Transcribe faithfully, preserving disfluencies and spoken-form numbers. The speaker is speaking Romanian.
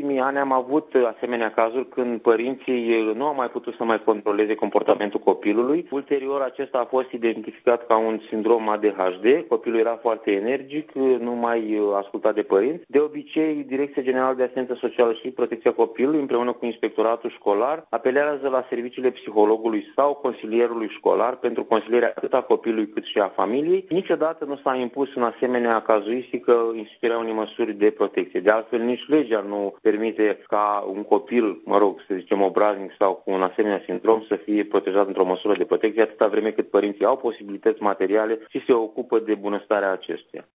ultimii ani am avut asemenea cazuri când părinții nu au mai putut să mai controleze comportamentul copilului. Ulterior, acesta a fost identificat ca un sindrom A D H D. Copilul era foarte energic, nu mai ascultat de părinți. De obicei, Direcția Generală de Asistență Socială și Protecția Copilului, împreună cu inspectoratul școlar, apelează la serviciile psihologului sau consilierului școlar pentru consilierea atât a copilului cât și a familiei. Niciodată nu s-a impus în asemenea cazuistică instituirea unei măsuri de protecție. De altfel, nici legea nu permite ca un copil, mă rog, să zicem obraznic sau cu un asemenea sindrom să fie protejat într-o măsură de protecție, atâta vreme cât părinții au posibilități materiale și se ocupă de bunăstarea acestuia.